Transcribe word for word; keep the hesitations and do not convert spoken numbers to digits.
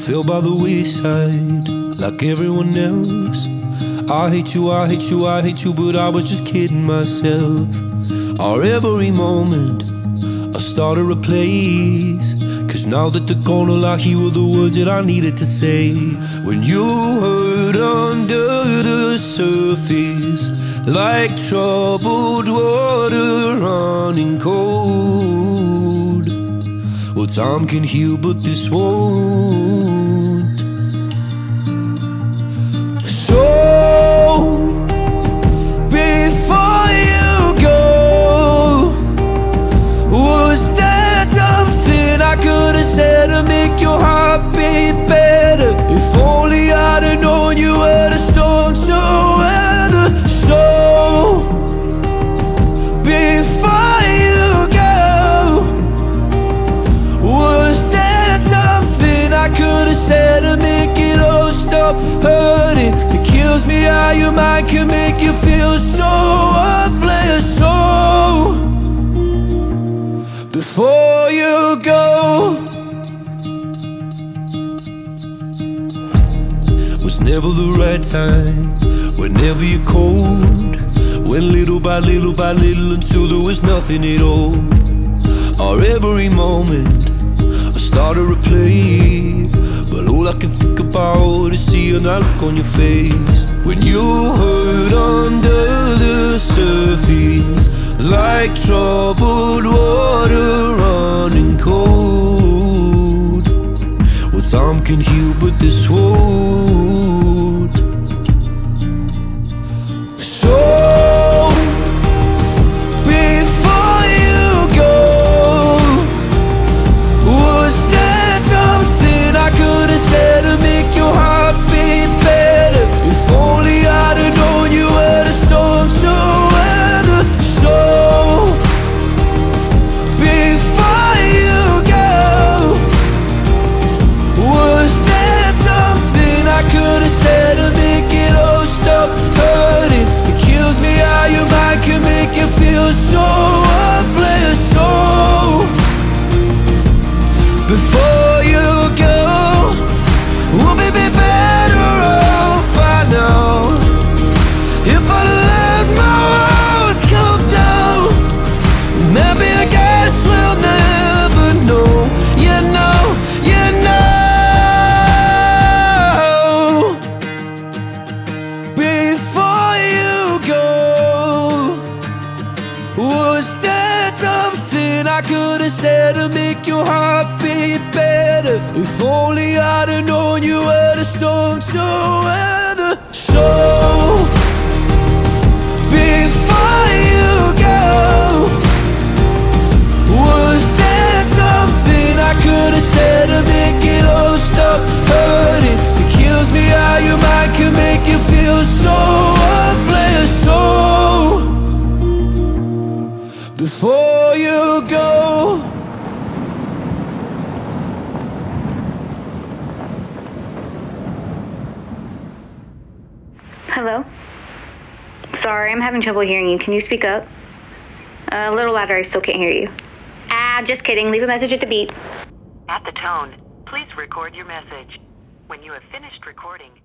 fell by the wayside like everyone else. I hate you, I hate you, I hate you, but I was just kidding myself. Our every moment I started a place, cause now that they're gone, all I hear were the words that I needed to say. When you hurt under the surface, like troubled water running cold. Well, time can heal, but this won't. So, before you go, was there something I could have said to make your heart beat better? If only I'd have known you were the storm to weather. So, before you go, was there something I could have said to make it all stop hurting? It kills me how your mind can make you feel so worthless. So, before you go, was never the right time, whenever you're cold. Went little by little by little until there was nothing at all. Our every moment I started to play, but all I can think about is seeing that look on your face. When you hurt under the surface, like troubled water running cold. Well, time can heal, but this won't. So, before you go, was there something I could have said to make your heart beat better? If only I'd have known you were the storm to weather. So, before you go, was there something I could have said to make it all stop hurting? It kills me how your mind can make you feel so worthless. So, before you go, we'll be better off by now. If I let my walls come down, maybe I guess we'll never know. You know, you know. Before you go, was there something I could have said to make your heart beat better? If only I'd have known you were the storm to weather. So, before you go, was there something I could have said to make it all stop hurting? It kills me how your mind can make you feel so worthless. So, before you go. Hello? Sorry, I'm having trouble hearing you. Can you speak up? Uh, a little louder, I still can't hear you. Ah, just kidding. Leave a message at the beep. At the tone, please record your message. When you have finished recording,